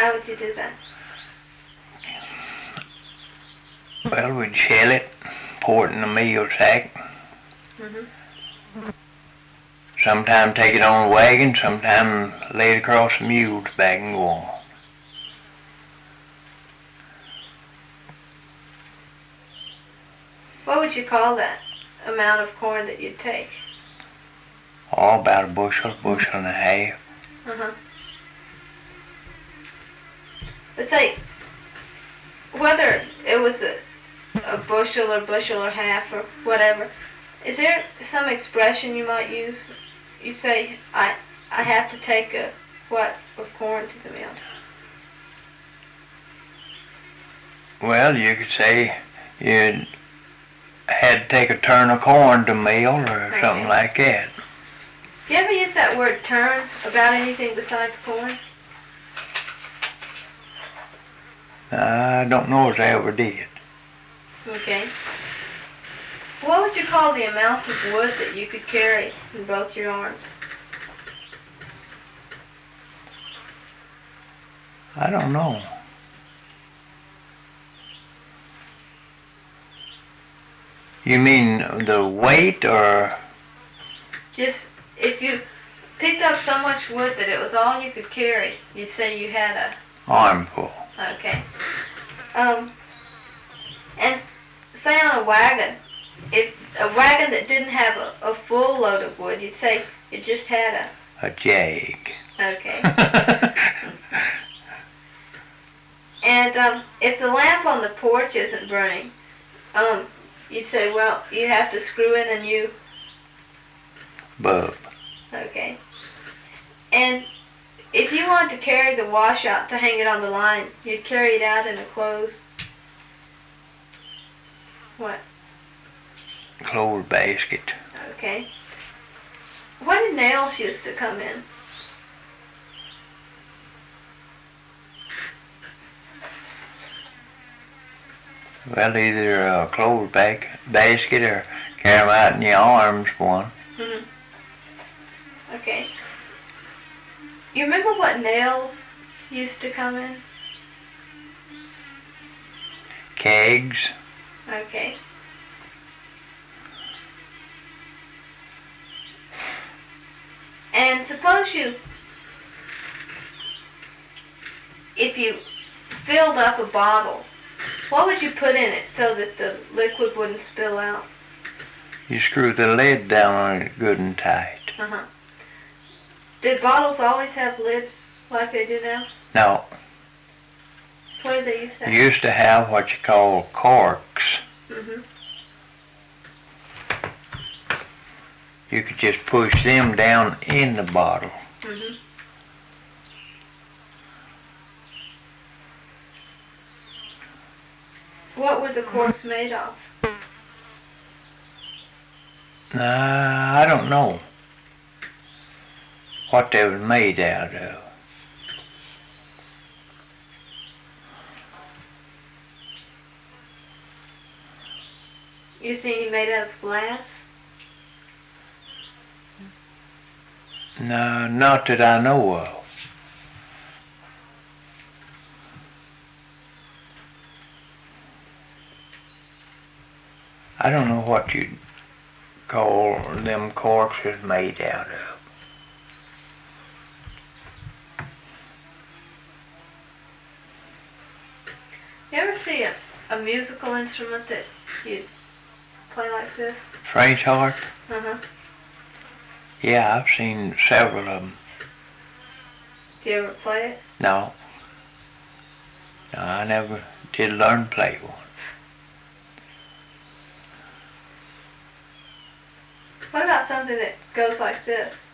How would you do that? Well, we'd shell it, pour it in a meal sack. Mm-hmm. Sometime take it on a wagon, sometime lay it across the mule's back and go on. What would you call that amount of corn that you'd take? Oh, about a bushel and a half. Uh-huh. But say, whether it was a bushel or half or whatever, is there some expression you might use? You say, I have to take a what of corn to the mill? Well, you could say you had to take a turn of corn to mill or something like that. Do you ever use that word turn about anything besides corn? I don't know if I ever did. Okay. What would you call the amount of wood that you could carry in both your arms? I don't know. You mean the weight or? Just if you picked up so much wood that it was all you could carry, you'd say you had a armful. Okay. And say on a wagon, if a wagon that didn't have a full load of wood, you'd say it just had a jag. Okay. And if the lamp on the porch isn't burning, you'd say, well, you have to screw in a new bulb. Okay. And if you wanted to carry the washout to hang it on the line, you'd carry it out in a clothes. What? Clothes basket. Okay. When did nails used to come in? Well, either a clothes basket or carry them out in your arms one. Mm-hmm. Okay. You remember what nails used to come in? Kegs. Okay. And suppose if you filled up a bottle, what would you put in it so that the liquid wouldn't spill out? You screw the lid down on it good and tight. Uh-huh. Did bottles always have lids like they do now? No. What did they used to have? You used to have what you call corks. Mm-hmm. You could just push them down in the bottle. Mm-hmm. What were the corks made of? I don't know what they was made out of. You see, made out of glass? No, not that I know of. I don't know what you'd call them corks is made out of. You ever see a musical instrument that you'd play like this? French harp? Uh-huh. Yeah, I've seen several of them. Do you ever play it? No. No, I never did learn to play one. What about something that goes like this?